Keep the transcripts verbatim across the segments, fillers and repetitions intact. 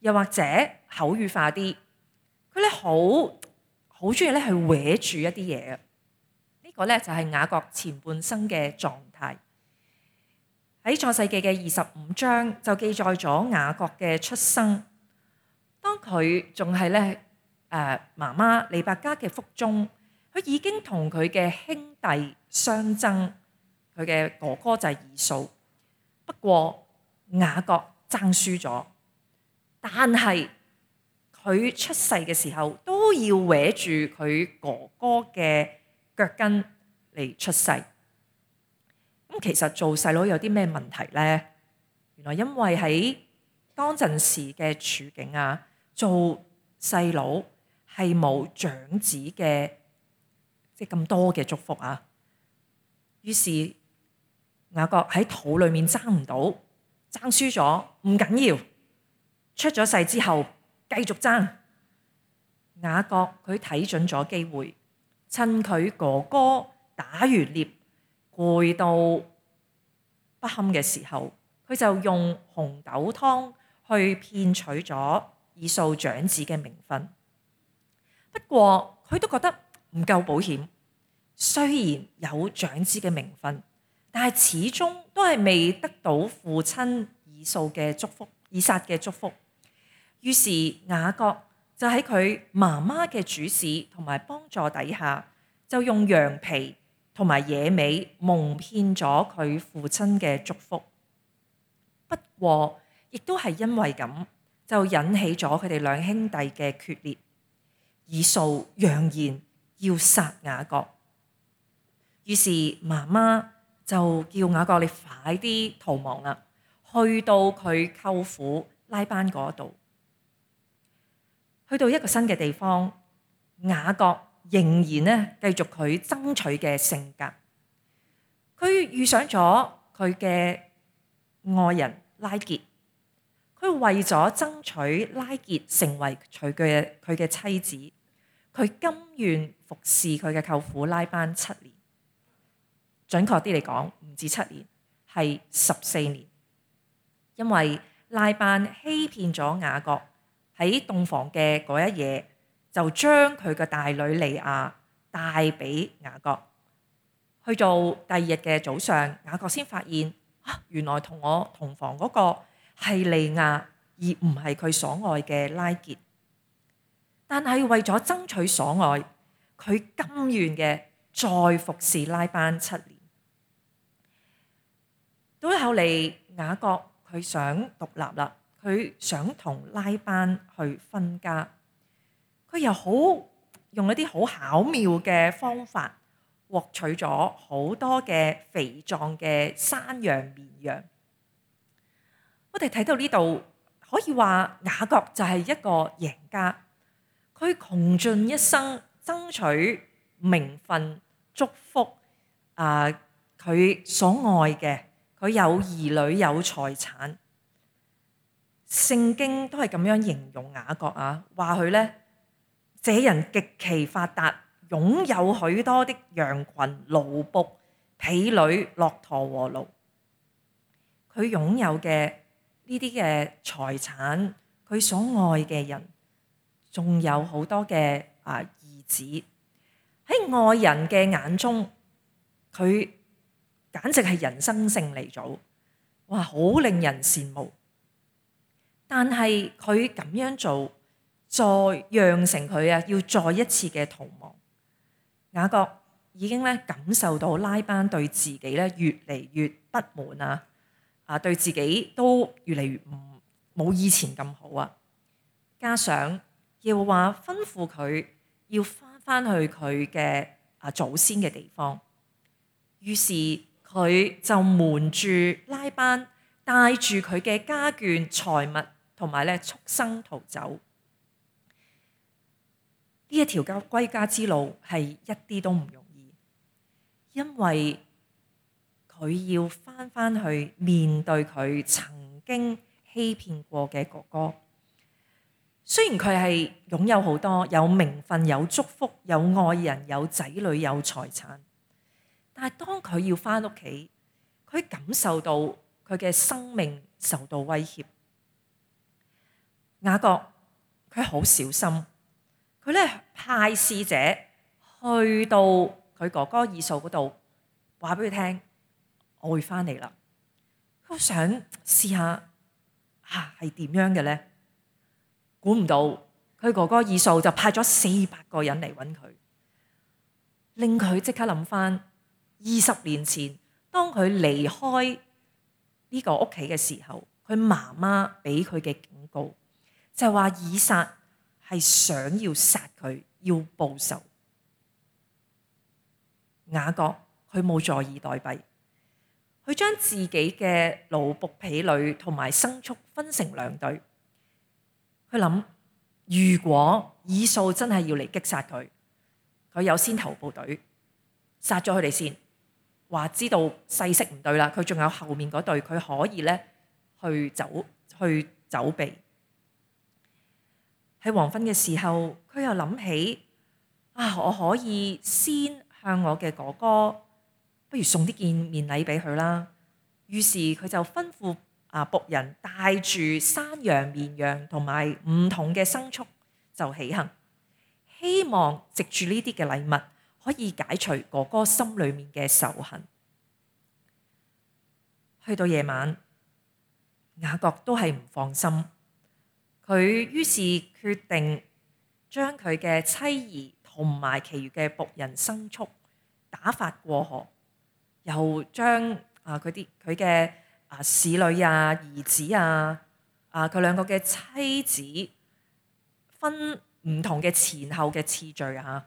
又或者口語化啲，佢咧好好中意咧去搲住一啲嘢嘅。呢個咧就係雅各前半生嘅狀態。喺創世記嘅二十五章就記載咗雅各嘅出生。當佢仲係咧誒媽媽利百加嘅腹中，佢已經同佢嘅兄弟相爭，佢嘅哥哥就係以掃。不過雅各爭輸咗，但係佢出世嘅時候都要搲住佢哥哥嘅腳跟嚟出世。咁其實做細佬有啲咩問題呢？原來因為喺當陣時嘅處境啊，做細佬係冇長子嘅即係咁多嘅祝福啊。於是雅各喺肚裏面爭唔到，爭輸咗唔緊要，出咗世之後繼續爭。雅各佢睇準咗機會，趁佢哥哥打完獵攰到不堪嘅時候，佢就用紅豆湯去騙取咗以掃長子嘅名分。不過佢都覺得唔夠保險，雖然有長子嘅名分，但係始終都係未得到父親以掃嘅祝福，以撒嘅祝福。於是雅各就喺佢媽媽嘅主使同埋幫助底下，就用羊皮同埋野味蒙騙咗佢父親嘅祝福。不過亦都係因為咁，就引起咗佢哋兩兄弟嘅決裂。以掃揚言要殺雅各，於是媽媽就叫雅各你快啲逃亡啦，去到佢舅父拉班嗰度。去到一個新嘅地方，雅各仍然咧繼續佢爭取嘅性格。佢遇上咗佢嘅愛人拉結，佢為咗爭取拉結成為佢嘅佢嘅妻子，佢甘願服侍佢嘅舅父拉班七年。準確啲嚟講，唔止七年，係十四年。因為拉班欺騙咗雅各，喺洞房嘅嗰一夜，就將佢嘅大女利亞帶俾雅各。去到第二日嘅早上，雅各先發現啊，原來同我同房嗰個係利亞，而唔係佢所愛嘅拉結。但係為咗爭取所愛，佢甘願嘅再服侍拉班七年。到後嚟，雅各佢想獨立啦，佢想同拉班去分家。佢又好用一啲好巧妙嘅方法，獲取咗好多嘅肥壯嘅山羊綿羊。我哋睇到呢度，可以話雅各就係一個贏家。佢窮盡一生爭取名分、祝福啊，佢所愛嘅，佢有兒女有財產。聖經都係咁樣形容雅各啊，話佢咧，這人極其發達，擁有許多的羊群、奴僕、婢女、駱駝和驢。佢擁有嘅呢啲嘅財產，佢所愛嘅人，仲有好多嘅啊兒子。喺外人嘅眼中，佢簡直係人生勝利組，哇，好令人羨慕。但係佢咁樣做，再釀成佢啊要再一次嘅逃亡。雅各已經咧感受到拉班對自己咧越嚟越不滿啊，啊對自己都越嚟越唔冇以前咁好啊。加上耶和華吩咐佢要翻翻去佢嘅啊祖先嘅地方，於是佢就瞞住拉班，帶住佢嘅家眷財物同埋咧畜生逃走。呢一條歸家之路係一啲都唔容易，因為佢要翻翻去面對佢曾經欺騙過嘅哥哥。雖然佢係擁有好多，有名分、有祝福、有愛人、有仔女、有財產，但係當佢要翻屋企，佢感受到佢嘅生命受到威脅。 雅各佢好小心，佢咧派使者去到佢哥哥以掃嗰度，話俾佢聽：我會翻嚟啦。佢想試下啊，係點樣嘅咧？估唔到佢哥哥以掃就派咗四百個人嚟揾佢，令佢即刻諗翻二十年前，當佢離開呢個屋企嘅時候，佢媽媽俾佢嘅警告，就係話以撒係想要殺佢，要報仇。雅各佢冇坐以待斃，佢將自己嘅奴僕婢女同埋牲畜分成兩隊。佢諗，如果以掃真係要嚟擊殺佢，佢有先頭部隊殺咗佢哋先，話知道勢色唔對啦，佢仲有後面嗰隊，佢可以咧去走去走避。喺黃昏嘅時候，佢又諗起啊，我可以先向我嘅哥哥，不如送啲見面禮俾佢啦。於是佢就吩咐啊僕人帶住山羊、綿羊同埋唔同嘅牲畜就起行，希望藉住呢啲嘅禮物可以解除哥哥心裏面嘅仇恨。去到夜晚，雅各都係唔放心，佢於是決定將佢嘅妻兒同埋其餘嘅僕人牲畜打發過河，又將啊佢啲佢嘅啊使女啊兒子啊啊佢兩個嘅妻子分唔同嘅前後嘅次序啊。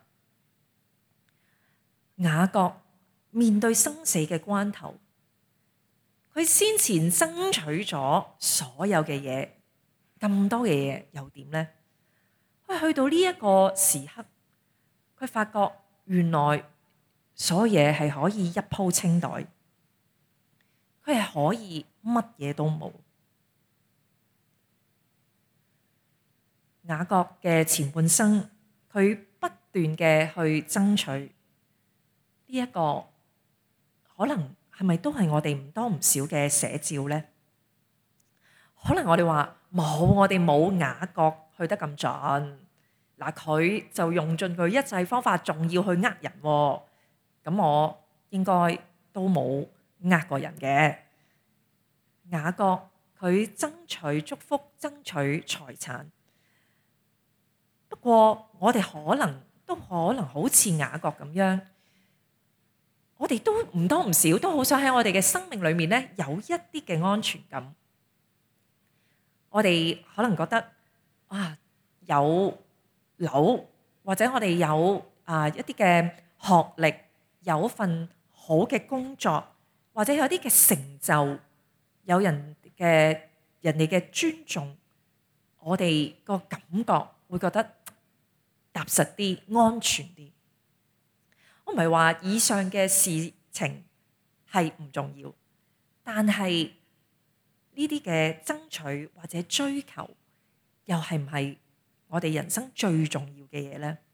雅各面對生死嘅關頭，佢先前爭取咗所有嘅嘢，咁多嘅嘢又點呢？佢去到呢一個時刻，佢發覺原來所有嘢係可以一鋪清袋，佢係可以乜嘢都冇。雅各嘅前半生，佢不斷嘅去爭取呢一個，可能係咪都係我哋唔多唔少嘅寫照呢？可能我哋話冇，我哋冇雅各去得咁盡。嗱，佢就用盡佢一切方法，仲要去呃人喎。咁我應該都冇呃過人嘅。雅各佢爭取祝福，爭取財產。不過我哋可能都可能好似雅各咁樣，我哋都唔多唔少都好想喺我哋嘅生命裏面咧有一啲嘅安全感。我哋可能覺得啊，有樓或者我哋有啊一啲嘅學歷，有份好嘅工作，或者有啲嘅成就，有人嘅人哋嘅尊重，我哋個感覺會覺得踏實啲、安全啲。我唔係話以上嘅事情係唔重要，但係呢啲嘅爭取或者追求，又係唔係我哋人生最重要嘅嘢呢？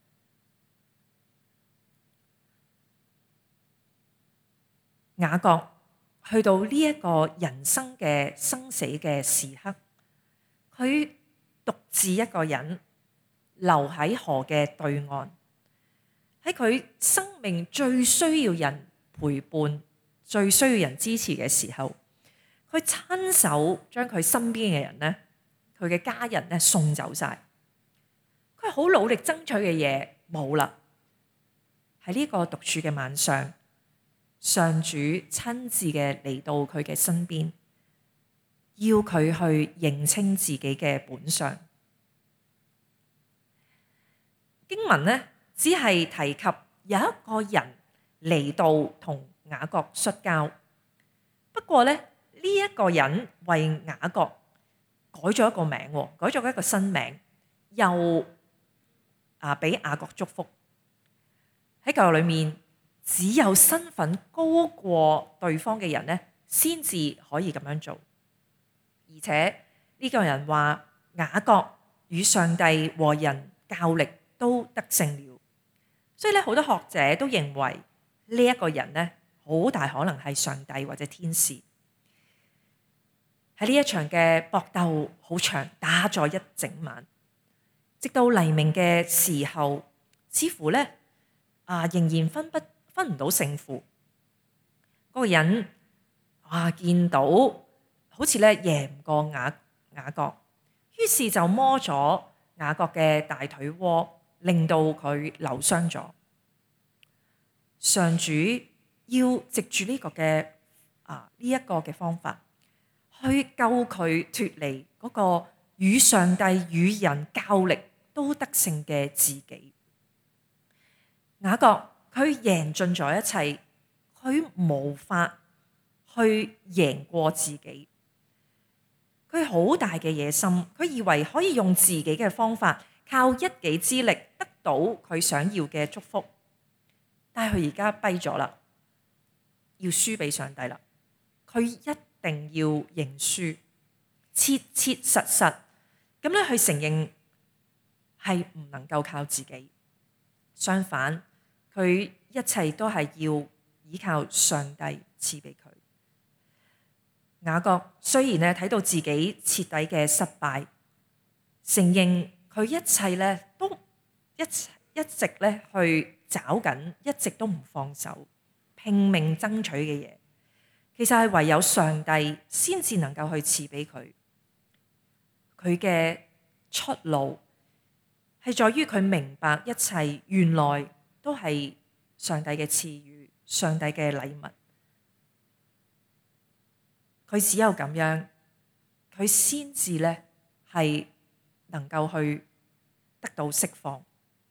雅各去到呢一個人生嘅生死嘅時刻，佢獨自一個人留喺河嘅對岸，喺佢生命最需要人陪伴、最需要人支持嘅時候，佢親手將佢身邊嘅人咧，佢嘅家人咧送走晒。佢好努力爭取嘅嘢冇啦。喺呢個獨處嘅晚上，上主親自嘅嚟到佢嘅身邊，要佢去認清自己嘅本相。經文呢，只係提及有一個人嚟到同雅各摔跤，不過咧。呢一個人為雅各改咗一個名，改咗一個新名，又啊俾雅各祝福。喺舊約裏面，只有身份高過對方嘅人咧，先至可以咁樣做。而且呢個人話雅各與上帝和人較力都得勝了，所以咧好多學者都認為呢一個人咧，好大可能係上帝或者天使。 喺呢一場嘅搏鬥好長，打咗一整晚，直到黎明嘅時候，似乎咧啊仍然分不分唔到勝負。嗰、那個人啊見到好似咧贏唔過雅雅各，於是就摸咗雅各嘅大腿窩，令到佢扭傷咗。上主要藉住呢個嘅啊呢一個嘅方法，去救佢脫離嗰個與上帝與人較力都得勝嘅自己。雅各佢贏盡咗一切，佢無法去贏過自己。佢好大嘅野心，佢以為可以用自己嘅方法，靠一己之力得到佢想要嘅祝福。但係佢而家跛咗啦，要輸俾上帝啦。佢一定要認輸，切切實實咁咧去承認係唔能夠靠自己。相反，佢一切都係要依靠上帝賜俾佢。雅各雖然咧睇到自己徹底嘅失敗，承認佢一切咧都一一直咧去找緊，一直都唔放手，拼命爭取嘅嘢，其實係唯有上帝先至能夠去賜俾佢。佢嘅出路係在於佢明白一切原來都係上帝嘅賜予，上帝嘅禮物。佢只有咁樣，佢先至咧係能夠去得到釋放。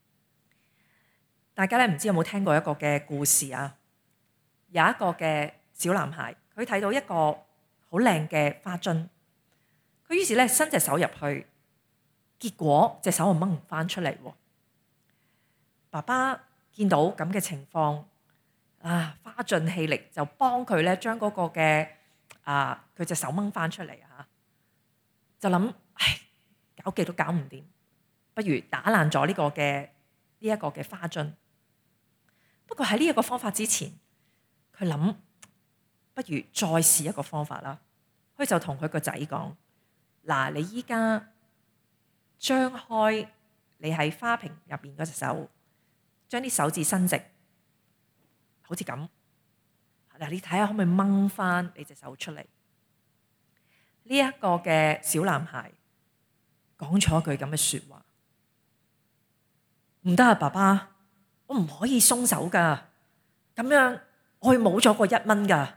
大家咧唔知有冇聽過一個嘅故事啊？有一個嘅小男孩，佢睇到一個好靚嘅花樽，佢於是咧伸隻手入去，結果隻手就掹唔翻出嚟。爸爸見到咁嘅情況，啊，花盡氣力就幫佢咧將嗰個嘅啊佢隻手掹翻出嚟啊，就諗唉，搞極都搞唔掂，不如打爛咗呢個嘅呢一個嘅花樽。不過喺呢一個方法之前，佢諗不如再試一個方法啦。佢就同佢個仔講：嗱，你依家張開你喺花瓶入邊嗰隻手，將啲手指伸直，好似咁。嗱，你睇下可唔可以掹翻你隻手出嚟？呢一個嘅小男孩講咗一句咁嘅說話：唔得啊，爸爸！我唔可以鬆手噶，咁樣我會冇咗個一蚊噶。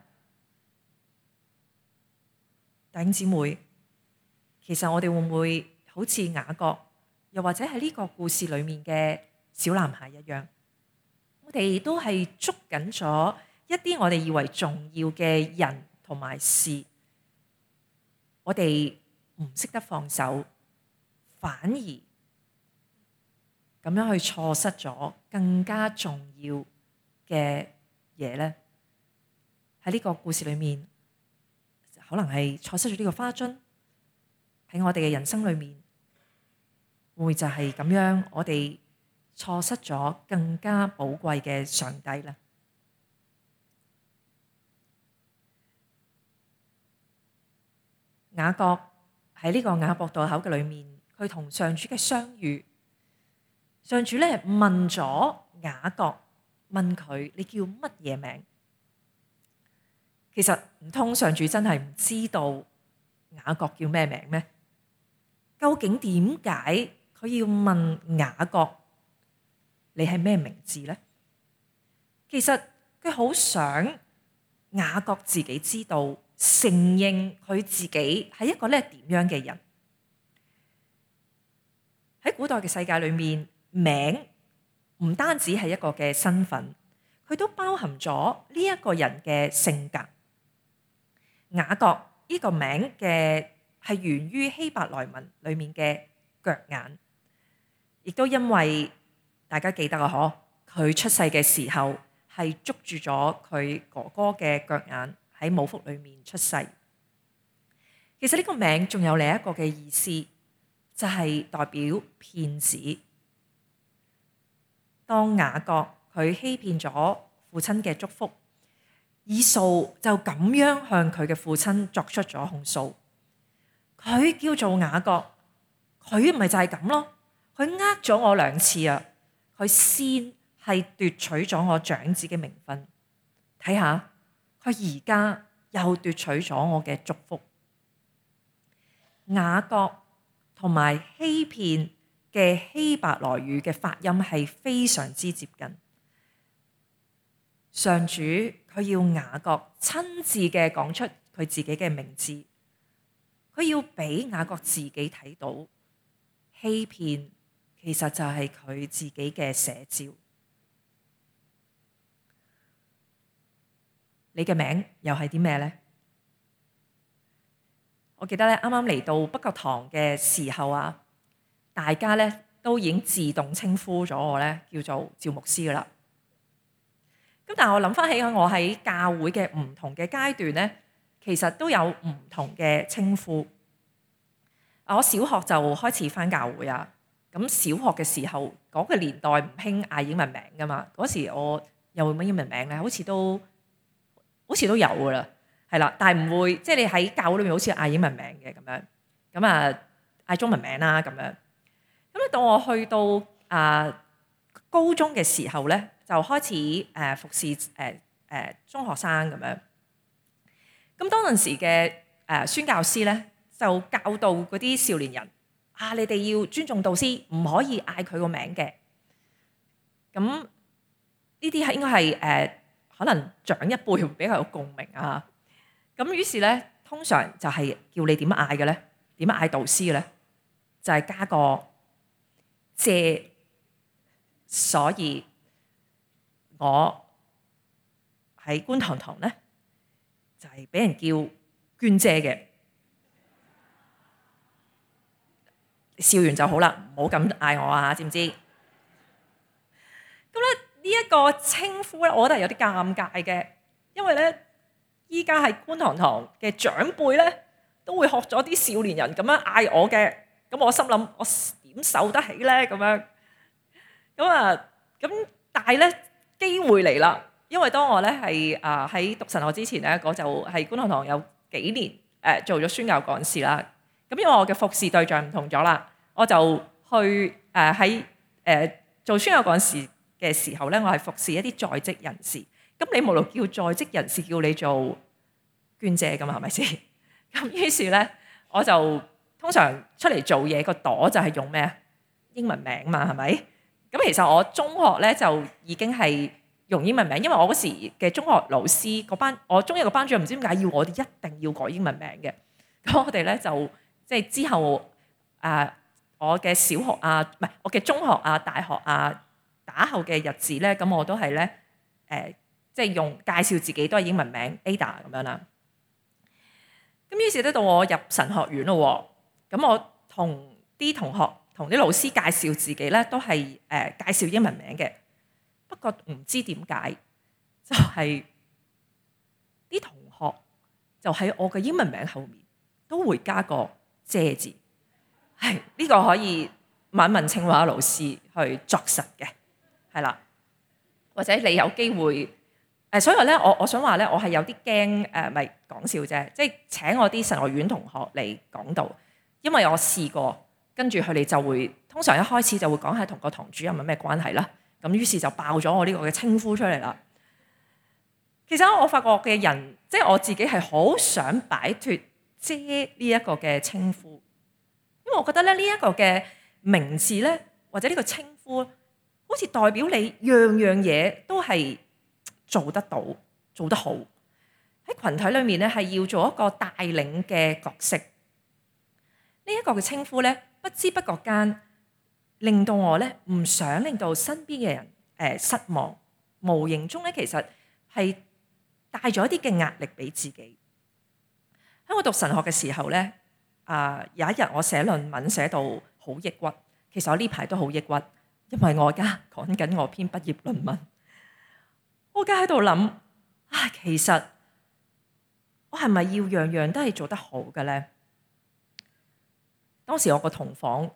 弟兄姊妹，其實我哋會唔會好似雅各，又或者喺呢個故事裏面嘅小男孩一樣，我哋都係捉緊咗一啲我哋以為重要嘅人同埋事，我哋唔識得放手，反而咁樣去錯失咗更加重要嘅嘢咧。喺呢個故事裏面，可能係錯失咗呢個花樽。喺我哋嘅人生裏面，會唔會就係咁樣，我哋錯失咗更加寶貴嘅上帝咧？雅各喺呢個雅博渡口嘅裏面，佢同上主嘅相遇。上主咧問咗雅各，問佢你叫乜嘢名？其實唔通上主真係唔知道雅各叫咩名咩？究竟點解佢要問雅各你係咩名字咧？其實佢好想雅各自己知道，承認佢自己係一個咧點樣嘅人。喺古代嘅世界裏面，名唔單止係一個嘅身份，佢都包含咗呢一個人嘅性格。雅各呢個名嘅係源於希伯來文裏面嘅腳眼，亦都因為大家記得啊，嗬，佢出世嘅時候係捉住咗佢哥哥嘅腳眼，喺母腹裏面出世。其實呢個名仲有另一個嘅意思，就係代表騙子。當雅各佢欺騙咗父親嘅祝福，以掃就咁樣向佢嘅父親作出咗控訴。 佢叫做雅各，佢咪就係咁咯。佢呃咗我兩次啊，佢先係奪取咗我長子嘅名分。睇下佢而家又奪取咗我嘅祝福。雅各同埋欺騙嘅希伯來語嘅發音係非常之接近。上主佢要雅各親自嘅講出佢自己嘅名字，佢要俾雅各自己睇到欺騙其實就係佢自己嘅寫照。你嘅名又係啲咩呢？我記得咧，啱啱嚟到北角堂嘅時候啊，大家咧都已經自動稱呼咗我咧叫做趙牧師噶啦。咁但係我諗翻起我喺教會嘅唔同嘅階段咧，其實都有唔同嘅稱呼。我小學就開始翻教會啊，咁小學嘅時候嗰個年代唔興嗌英文名噶嘛，嗰時我有乜英文名咧？好似都好似都有噶啦，係啦，但係唔會即係你喺教會裏面好似嗌英文名嘅咁樣，咁啊嗌中文名啦咁樣。咁咧到我去到啊高中嘅時候咧，就開始誒服侍誒誒中學生咁樣。咁當陣時嘅誒宣教師咧，就教導嗰啲少年人啊，你哋要尊重導師，唔可以嗌佢個名嘅。咁呢啲係應該係誒可能長一輩會比較有共鳴啊。咁於是咧，通常就係叫你點嗌嘅咧？點嗌導師嘅咧？就係加個謝。所以我喺觀塘堂咧，就係俾人叫娟姐嘅。笑完就好啦，唔好咁嗌我啊，知唔知？咁咧呢一個稱呼咧，我覺得係有啲尷尬嘅，因為咧依家喺觀塘堂嘅長輩咧，都會學咗啲少年人咁樣嗌我嘅，咁我心諗我點受得起咧？咁樣咁啊，咁但係咧機會嚟啦，因為當我咧係啊喺讀神學之前咧，我就喺觀塘堂有幾年誒、呃、做咗宣教幹事啦。咁因為我嘅服侍對象唔同咗啦，我就去誒喺誒做宣教幹事嘅時候咧，我係服侍一啲在職人士。咁你無論叫在職人士叫你做娟姐咁啊，係咪先？咁於是咧，我就通常出嚟做嘢個朵就係用咩啊？英文名嘛，係咪？咁其實我中學咧就已經係用英文名，因為我嗰時嘅中學老師個班，我中一個班主任唔知點解要我哋一定要改英文名嘅。咁我哋咧就即係之後啊、呃，我嘅小學啊，唔係我嘅中學啊、大學啊打後嘅日子咧，咁我都係咧誒，即係用介紹自己都係英文名 Ada 咁樣啦。咁於是咧到我入神學院咯，咁我同啲同學同啲老師介紹自己咧，都係誒、呃、介紹英文名嘅。不過唔知點解，就係、是、啲同學就喺我嘅英文名後面都會加個姐字，係呢、這個可以問問清華老師去作實嘅，係啦，或者你有機會。誒，所以咧，我我想話咧，我係有啲驚誒，咪講笑啫，即係請我啲神學院同學嚟講道，因為我試過，跟住佢哋就會通常一開始就會講下同個堂主任有咩關係啦，咁於是就爆咗我呢個嘅稱呼出嚟啦。其實我發覺嘅人，即係我自己係好想擺脫姐呢一個嘅稱呼，因為我覺得咧呢一個嘅名字咧，或者呢個稱呼，好似代表你樣樣嘢都係做得到，做得好，喺群體裏面咧，係要做一個帶領嘅角色。呢、這、一個嘅稱呼咧，不知不覺間令到我咧唔想令到身邊嘅人誒、呃、失望，無形中咧其實係帶咗一啲嘅壓力俾自己。喺我讀神學嘅時候咧，啊、呃、有一日我寫論文寫到好抑鬱，其實我呢排都好抑鬱，因為我而家講緊我篇畢業論文。我而家喺度諗啊，其實我係咪要樣樣都係做得好嘅咧？當時我個同房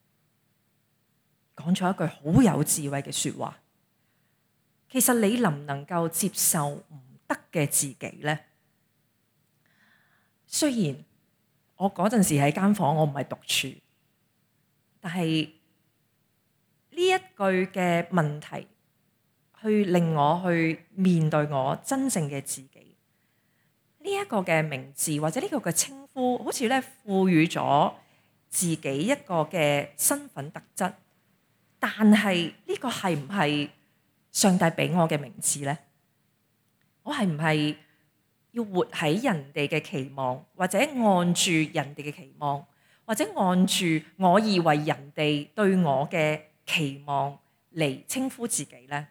講咗一句好有智慧嘅說話，其實你能唔能夠接受唔得嘅自己咧？雖然我嗰陣時喺間房，我唔係獨處，但係呢一句嘅問題，去令我去面對我真正嘅自己。呢一個嘅名字或者呢個嘅稱呼，好似咧賦予咗自己一個嘅身份特質，但係呢個係唔係上帝俾我嘅名字呢？我係唔係要活喺人哋嘅期望，或者按住人哋嘅期望，或者按住我以為人哋對我嘅期望嚟稱呼自己呢？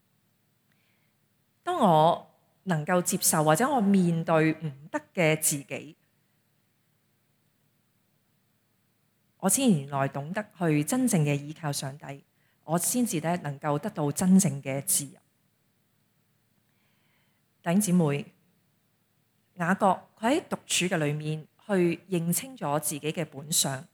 當我能夠接受或者我面對唔得嘅自己，我先原來懂得去真正嘅依靠上帝，我先至咧能夠得到真正嘅自由。弟兄姊妹，雅各佢喺獨處嘅裏面去認清咗自己嘅本相，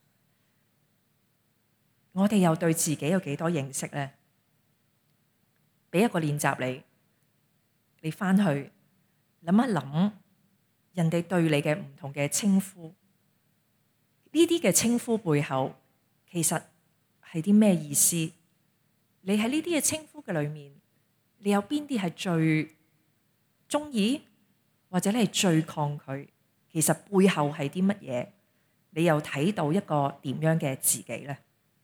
我哋又對自己有幾多認識呢？俾一個練習你。你翻去諗一諗，人哋對你嘅唔同嘅稱呼，呢啲嘅稱呼背後其實係啲咩意思？你喺呢啲嘅稱呼嘅裏面，你有邊啲係最中意，或者你係最抗拒？其實背後係啲乜嘢？你又睇到一個點樣嘅自己呢？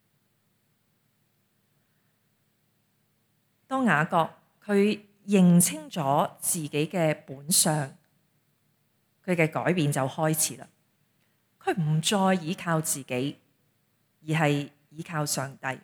當雅各佢認清咗自己嘅本相，佢嘅改變就開始啦。佢唔再依靠自己，而係依靠上帝。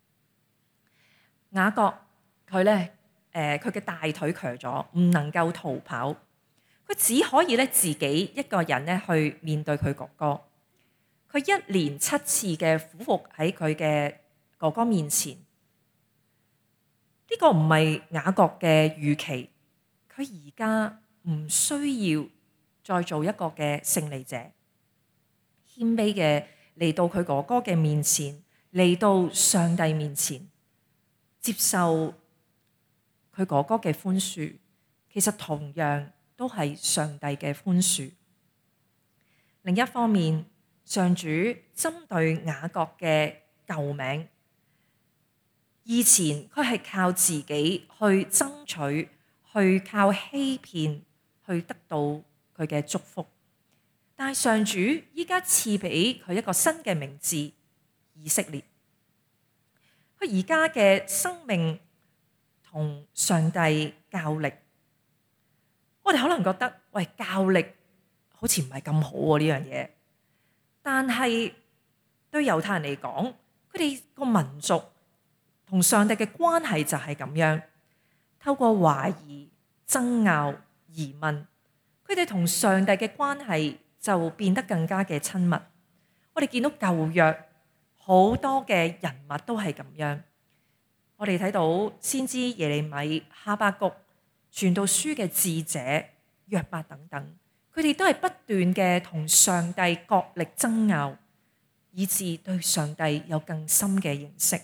雅各佢咧，誒，佢嘅大腿瘸咗，唔能夠逃跑，佢只可以咧自己一個人咧去面對佢哥哥。佢一連七次嘅俯伏喺佢嘅哥哥面前。呢個唔係雅各嘅預期，佢而家唔需要再做一個嘅勝利者，謙卑嘅嚟到佢哥哥嘅面前，嚟到上帝面前，接受佢哥哥嘅寬恕，其實同樣都係上帝嘅寬恕。另一方面，上主針對雅各嘅舊名。以前佢係靠自己去爭取，去靠欺騙去得到佢嘅祝福，但係上主依家賜俾佢一個新嘅名字以色列。佢而家嘅生命同上帝較力，我哋可能覺得喂，較力好似唔係咁好喎呢樣嘢，但係對猶太人嚟講，佢哋個民族同上帝嘅關係就係咁樣，透過懷疑、爭拗、疑問，佢哋同上帝嘅關係就變得更加嘅親密。我哋見到舊約好多嘅人物都係咁樣，我哋睇到先知耶利米、哈巴谷、傳道書嘅智者約伯等等，佢哋都係不斷嘅同上帝角力爭拗，以致對上帝有更深嘅認識。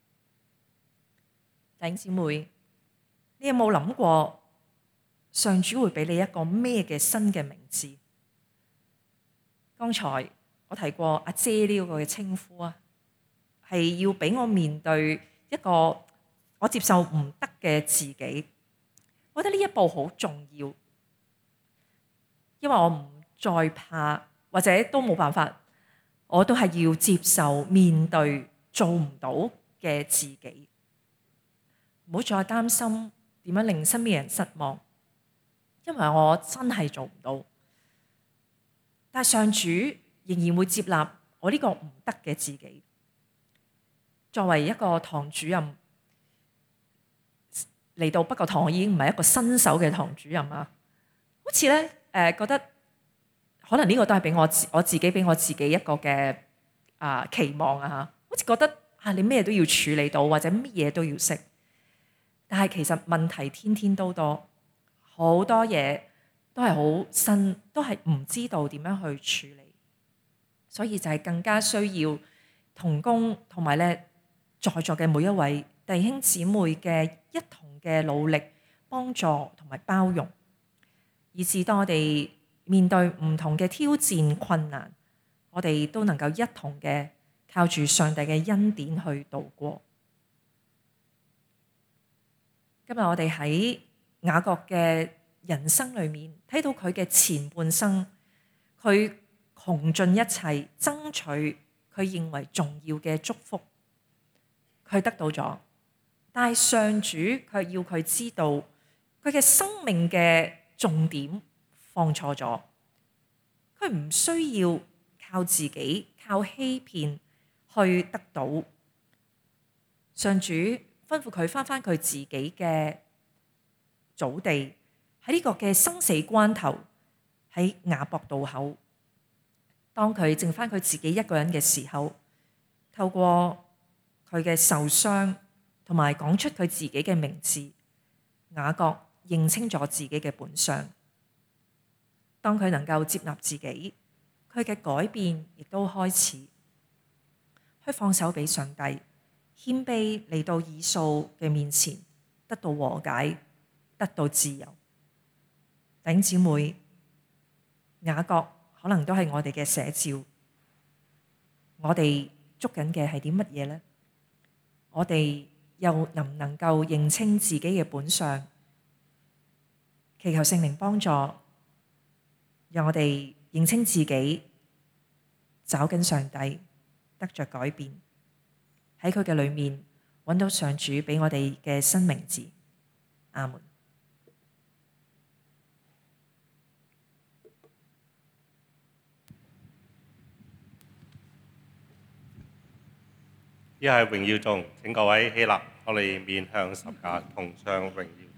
弟兄姊妹，你有冇諗過上主會俾你一個咩嘅新嘅名字？剛才我提過阿姐呢個嘅稱呼啊，係要俾我面對一個我接受唔得嘅自己。我覺得呢一步好重要，因為我唔再怕，或者都冇辦法，我都係要接受面對做唔到嘅自己。唔好再擔心點樣令身邊人失望，因為我真係做唔到。但係上主仍然會接納我呢個唔得嘅自己。作為一個堂主任嚟到北角堂，我已經唔係一個新手嘅堂主任啊。好似咧誒，覺得可能呢個都係俾我自我自己俾我自己一個嘅啊、呃、期望啊嚇。好似覺得啊，你咩都要處理到，或者乜嘢都要識。但係其實問題天天都多，好多嘢都係好新，都係唔知道點樣去處理，所以就係更加需要同工同埋咧在座嘅每一位弟兄姊妹嘅一同嘅努力、幫助同埋包容，以至當我哋面對唔同嘅挑戰困難， 我哋都能夠一同嘅靠住上帝嘅恩典去度過。今日我哋喺雅各嘅人生裏面睇到佢嘅前半生，佢窮盡一切爭取佢認為重要嘅祝福，佢得到咗，但係上主卻要佢知道佢嘅生命嘅重點放錯咗，佢唔需要靠自己靠欺騙去得到。上主吩咐佢返返佢自己嘅祖地，喺呢個嘅生死關頭，喺雅博渡口，當佢剩返佢自己一個人嘅時候，透過佢嘅受傷同埋講出佢自己嘅名字，雅各認清咗自己嘅本相。當佢能夠接納自己，佢嘅改變亦都開始，去放手俾上帝，謙卑嚟到以掃嘅面前，得到和解，得到自由。弟兄姊妹，雅各可能都係我哋嘅寫照。我哋捉緊嘅係啲乜嘢呢？我哋又能唔能夠認清自己嘅本相？祈求聖靈幫助，讓我哋認清自己，找緊上帝，得着改變，喺佢嘅裏面揾到上主俾我哋嘅新名字。阿門。 一係榮耀中，請各位起立，我哋面向十架，同唱榮耀。